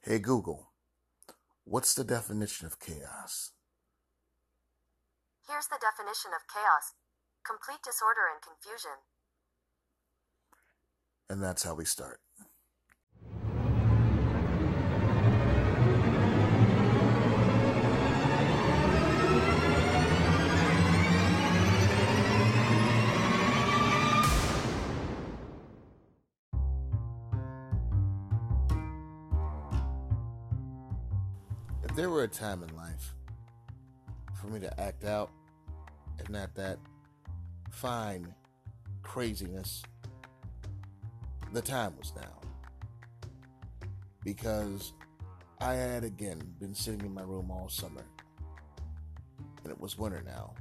Hey Google, what's the definition of chaos? Here's the definition of chaos: complete disorder and confusion. And that's how we start. If there were a time in life for me to act out and not that fine craziness, the time was now. Because I had again been sitting in my room all summer, and it was winter now.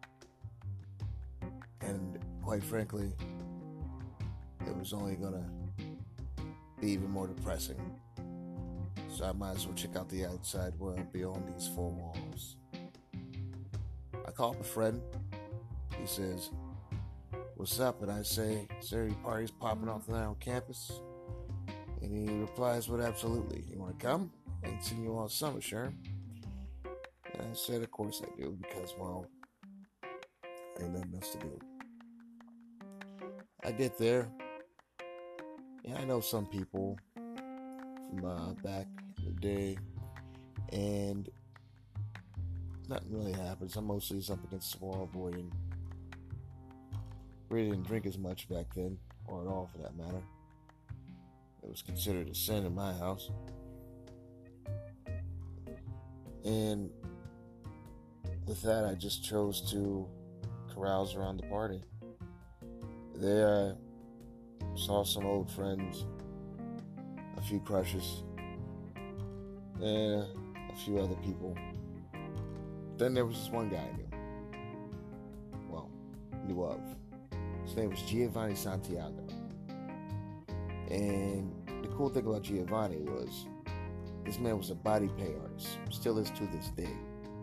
And quite frankly, it was only gonna be even more depressing. So I might as well check out the outside world beyond these four walls. I call up a friend. He says, "What's up?" And I say, "Is there any parties popping off tonight on campus?" And he replies with, "Absolutely. You want to come? I ain't seen you all summer, sure." And I said, "Of course I do, because, well, ain't nothing else to do." I get there, and I know some people from back in the day, and nothing really happens. I'm mostly just up against the wall avoiding. Really didn't drink as much back then, or at all for that matter. It was considered a sin in my house. And with that, I just chose to carouse around the party. There I saw some old friends, a few crushes, and a few other people. Then there was this one guy I knew of. His name was Giovanni Santiago. And the cool thing about Giovanni was this man was a body paint artist, still is to this day.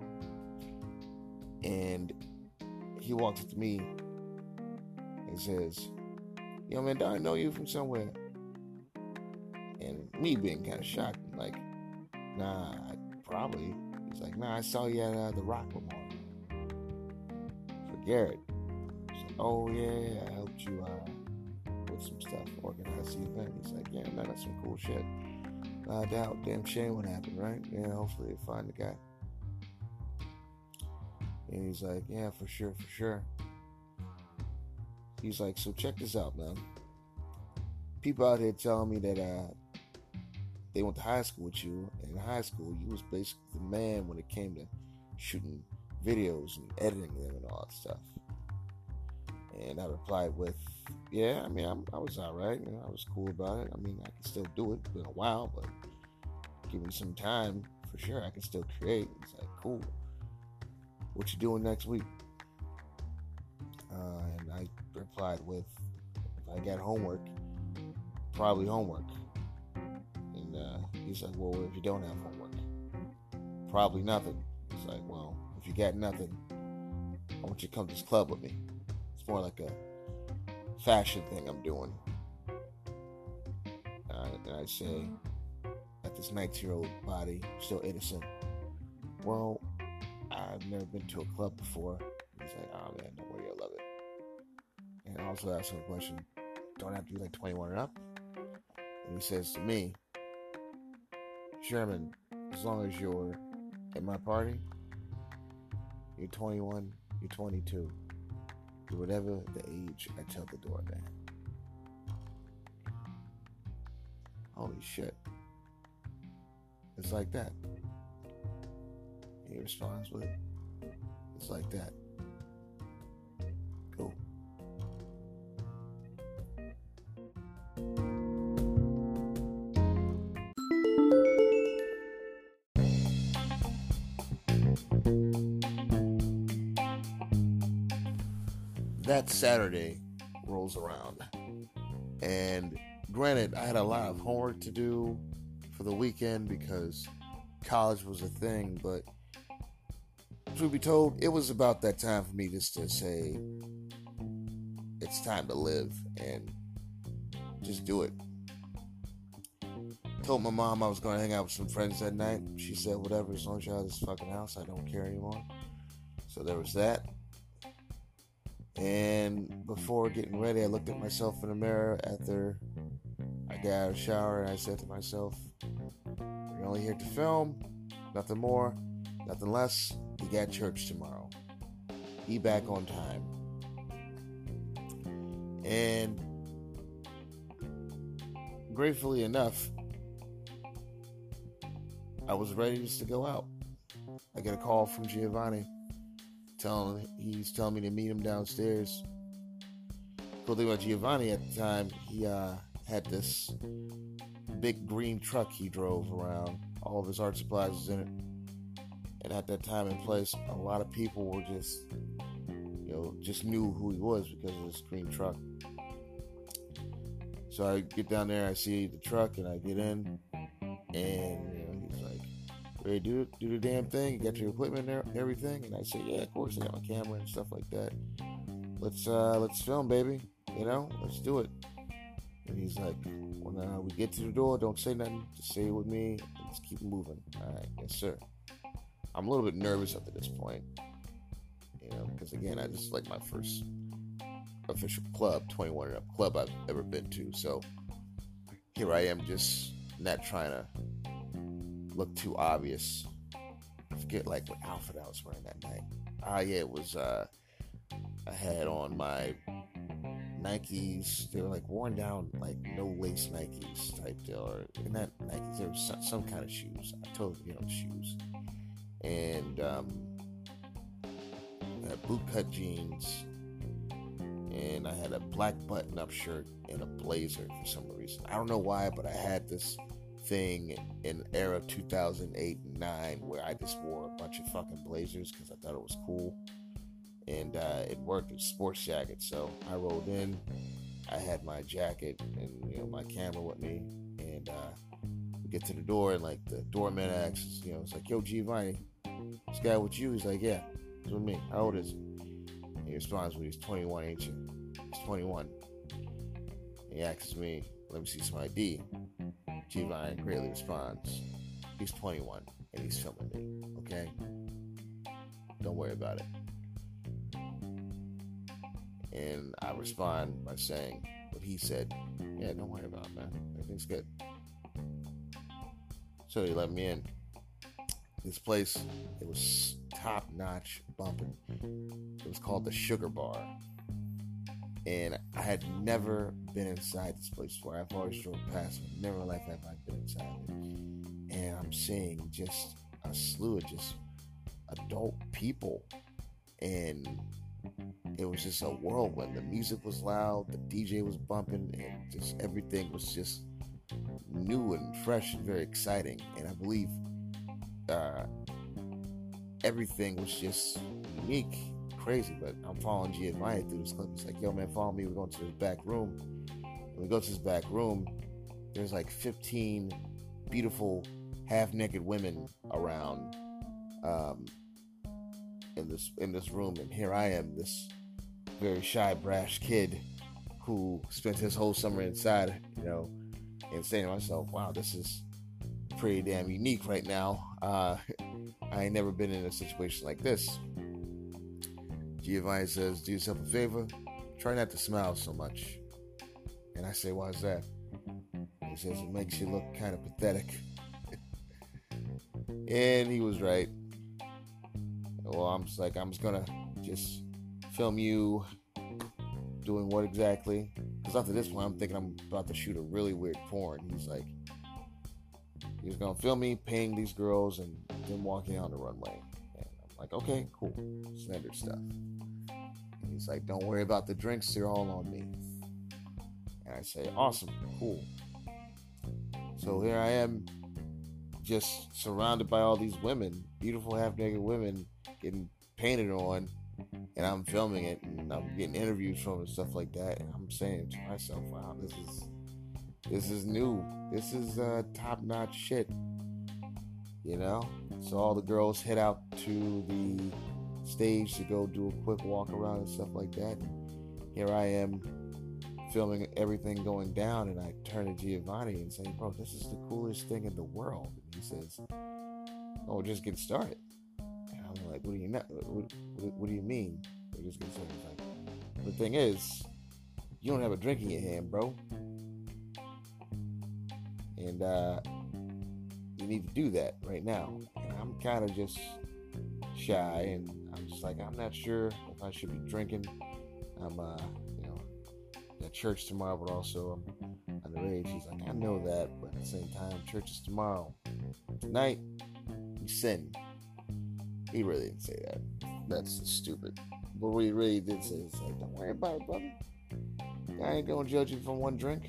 And he walked up to me and says, "Yo, man, don't I know you from somewhere?" And me being kind of shocked, I'm like, "Nah, probably." He's like, "Nah, I saw you at the Rock Lamar for Garrett." He's like, "Oh, yeah, I helped you with some stuff, organize the event." He's like, "Yeah, man, that's some cool shit. I doubt, damn shame what happened, right? Yeah, hopefully they find the guy." And he's like, "Yeah, for sure. He's like, "So check this out, man. People out here telling me that they went to high school with you, and in high school you was basically the man when it came to shooting videos and editing them and all that stuff." And I replied with, "Yeah, I mean, I was all right. You know, I was cool about it. I mean, I can still do it. It's been a while, but give me some time, for sure, I can still create." He's like, "Cool. What you doing next week?" And I replied with, "If I got homework, probably homework." And he's like, "Well, if you don't have homework?" "Probably nothing." He's like, "Well, if you got nothing, I want you to come to this club with me. It's more like a fashion thing I'm doing." And I say, at this 19-year-old body, still innocent, "Well, I've never been to a club before." He's like, "Oh man, don't worry, you'll love it." And I also asked him a question, "Don't have to be like 21 and up?" And he says to me, "Sherman, as long as you're at my party, you're 21, you're 22, you're whatever the age I tell the doorman." Holy shit. It's like that. He responds with, "It's like that. Cool." That Saturday rolls around, and granted, I had a lot of homework to do for the weekend because college was a thing, but truth be told, it was about that time for me just to say, it's time to live and just do it. Told my mom I was going to hang out with some friends that night. She said, whatever, as long as you're out of this fucking house, I don't care anymore. So there was that. And before getting ready, I looked at myself in the mirror after I got out of the shower, and I said to myself, you're only here to film, nothing more, nothing less. You got church tomorrow. Be back on time. And gratefully enough, I was ready just to go out. I get a call from Giovanni he's telling me to meet him downstairs. Cool thing about Giovanni at the time, he had this big green truck he drove around. All of his art supplies was in it. And at that time and place, a lot of people were just knew who he was because of this green truck. So I get down there, I see the truck, and I get in, and he's like, ready to do the damn thing? You got your equipment there and everything? And I say, yeah, of course, I got my camera and stuff like that. Let's film, baby. Let's do it. And he's like, when we get to the door, don't say nothing. Just say it with me. And let's keep moving. All right, yes, sir. I'm a little bit nervous up to this point, because again, I just like my first official club, 21 and up club I've ever been to. So here I am, just not trying to look too obvious. I forget what outfit I was wearing that night. It was I had on my Nikes. They were worn down, no lace Nikes type deal, or not Nikes. There was some kind of shoes. I totally shoes, and I had bootcut jeans, and I had a black button-up shirt and a blazer for some reason. I don't know why, but I had this thing in era 2008 and 9 where I just wore a bunch of fucking blazers because I thought it was cool, and it worked. It was a sports jacket. So I rolled in, I had my jacket and my camera with me, and we get to the door, and the doorman asks, it's like, yo, Giovanni, this guy with you? He's like, yeah, he's with me. How old is he? And he responds, well, he's 21, ain't you? He's 21. And he asks me, let me see some ID. Giovanni greatly responds, he's 21 and he's filming me, okay? Don't worry about it. And I respond by saying what he said, yeah, don't worry about it, man. Everything's good. So he let me in. This place, it was top-notch bumping. It was called the Sugar Bar. And I had never been inside this place before. I've always drove past it. Never in life have I been inside it. And I'm seeing just a slew of just adult people. And it was just a whirlwind. The music was loud. The DJ was bumping. And just everything was just new and fresh and very exciting. And I believe everything was just unique. Crazy, but I'm following Giovanni through this clip. He's like, yo, man, follow me. We're going to this back room. When we go to this back room, there's 15 beautiful half-naked women around in this room, and here I am, this very shy, brash kid who spent his whole summer inside, and saying to myself, wow, this is pretty damn unique right now. I ain't never been in a situation like this. Giovanni says, do yourself a favor, try not to smile so much. And I say, why is that? He says, it makes you look kind of pathetic. And he was right. Well, I'm just gonna film you doing what exactly? Because after this one, I'm thinking I'm about to shoot a really weird porn. He's like, he's gonna film me paying these girls and then walking on the runway. And I'm like, okay, cool, standard stuff. And he's like, don't worry about the drinks, they're all on me. And I say, awesome, cool. So here I am, just surrounded by all these women, beautiful half-naked women, getting painted on, and I'm filming it, and I'm getting interviews from and stuff like that, and I'm saying to myself, wow, this is new. This is top-notch shit, So all the girls head out to the stage to go do a quick walk around and stuff like that. And here I am filming everything going down, and I turn to Giovanni and say, bro, this is the coolest thing in the world. And he says, oh, just get started. And I'm like, what do you know? What do you mean? We're just getting started. He's like, the thing is, you don't have a drink in your hand, bro. And you need to do that right now. And I'm kind of just shy, and I'm just like, I'm not sure if I should be drinking. I'm at church tomorrow, but also I'm underage. He's like, I know that, but at the same time, church is tomorrow. Tonight, we sin. He really didn't say that. That's stupid. But what he really did say is like, don't worry about it, brother. I ain't gonna judge you from one drink.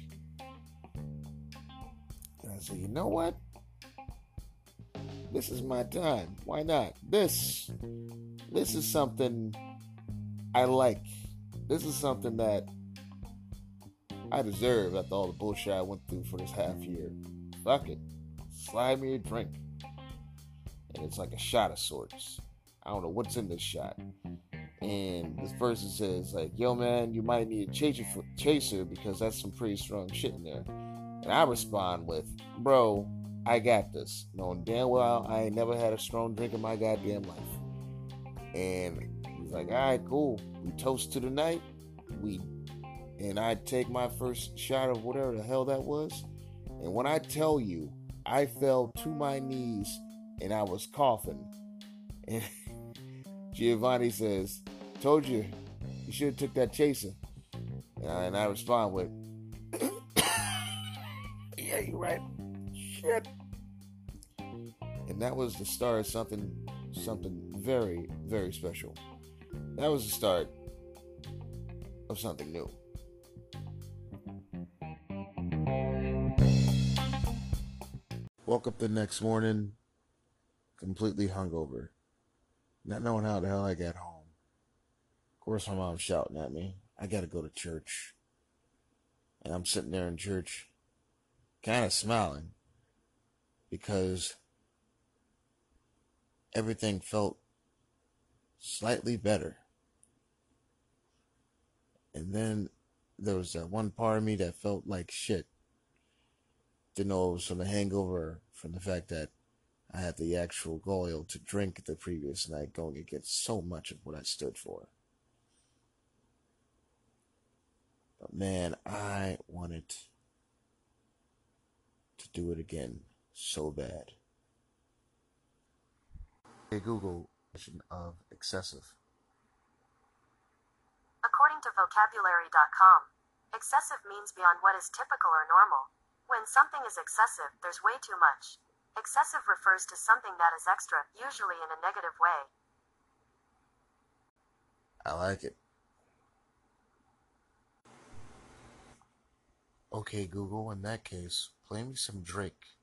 And I said, you know what? This is my time. Why not? This is something I like. This is something that I deserve after all the bullshit I went through for this half year. Fuck it. Slide me a drink. And it's like a shot of sorts. I don't know what's in this shot. And this person says, like, yo, man, you might need a chaser because that's some pretty strong shit in there. And I respond with, bro, I got this. Knowing damn well I ain't never had a strong drink in my goddamn life. And he's like, all right, cool. We toast to the night. And I take my first shot of whatever the hell that was. And when I tell you, I fell to my knees and I was coughing. And Giovanni says, told you, you should have took that chaser. And I respond with, yeah, you're right. Shit. And that was the start of something very, very special. That was the start of something new. Woke up the next morning completely hungover, not knowing how the hell I got home. Of course, my mom's shouting at me. I gotta go to church. And I'm sitting there in church, kind of smiling, because everything felt slightly better. And then there was that one part of me that felt like shit. Didn't know it was from the hangover, from the fact that I had the actual gall to drink the previous night, going against so much of what I stood for. But man, I wanted to do it again so bad. Hey Google, definition of excessive. According to vocabulary.com, excessive means beyond what is typical or normal. When something is excessive, there's way too much. Excessive refers to something that is extra, usually in a negative way. I like it. Okay, Google, in that case, play me some Drake.